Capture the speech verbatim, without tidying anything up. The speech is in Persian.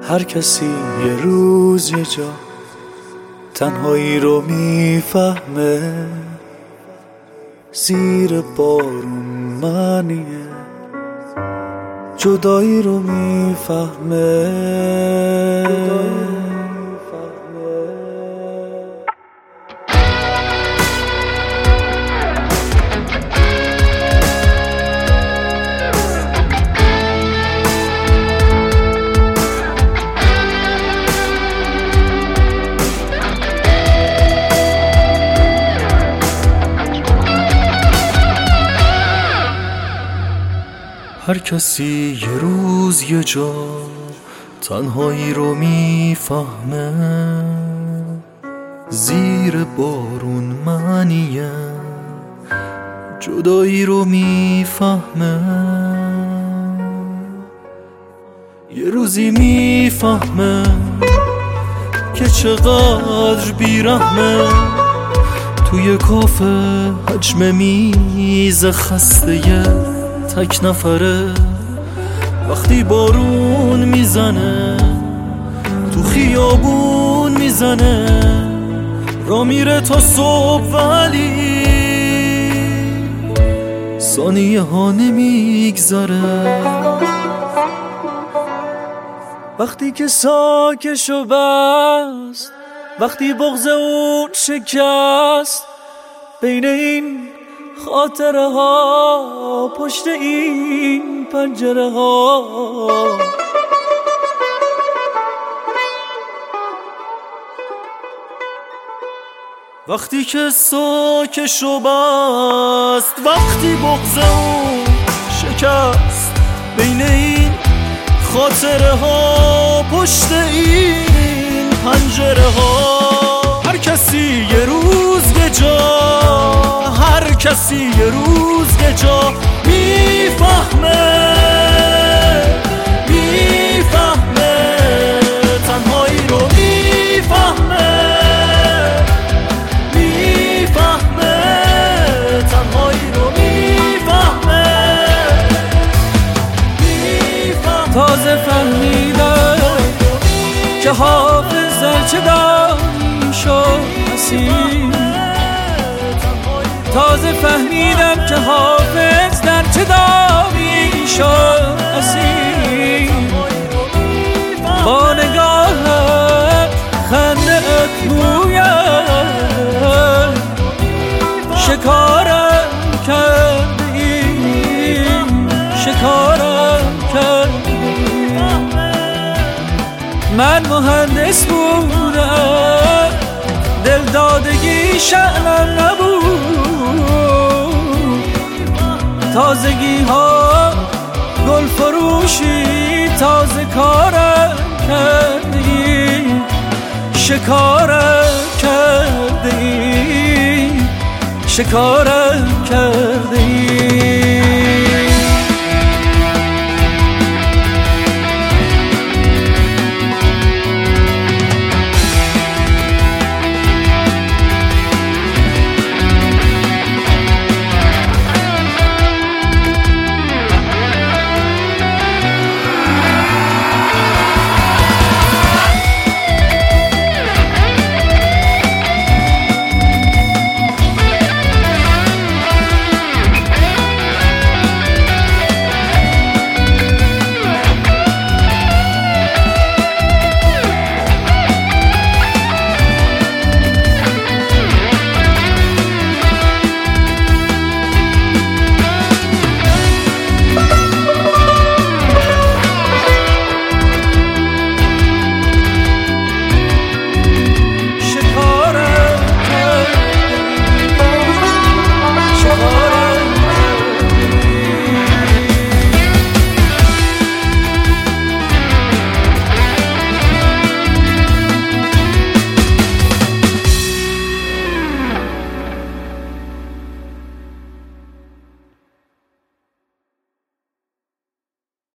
هر کسی یه روز یه جا تنهایی رو میفهمه، زیر بارون معنیه جدایی رو میفهمه. هر کسی یه روز یه جا تنهایی رو میفهمه، زیر بارون معنیه جدایی رو میفهمه. یه روزی میفهمه که چقدر بیرحمه، توی کافه حجم میز خسته تک نفره. وقتی بارون میزنه تو خیابون میزنه، را میره تا صبح ولی ثانیه ها نمیگذره. وقتی که ساکشو بست، وقتی بغض اون شکست، بین این خاطره ها پشت این پنجره ها، وقتی که ساکشو بست، وقتی بغض اون شکست، بین این خاطره ها پشت این پنجره ها. هر کسی یه روز یه جا، هر کسی یه روز یه جا میفهمه، میفهمه تنهایی رو میفهمه، میفهمه تنهایی رو میفهمه، میفهمه. تازه فهمیدم که حافظ در چه دامی شد اسیر، تازه فهمیدم که حافظ در چه دامی شد اسیر. با نگاهت خنده ات بویم، شکارم کردی، شکارم کردی. من مهندس بودم، دلدادگی شأنم نبود، تازگی ها گل فروشی تازه کارم کردی، شکارم کردی، شکارم کردی.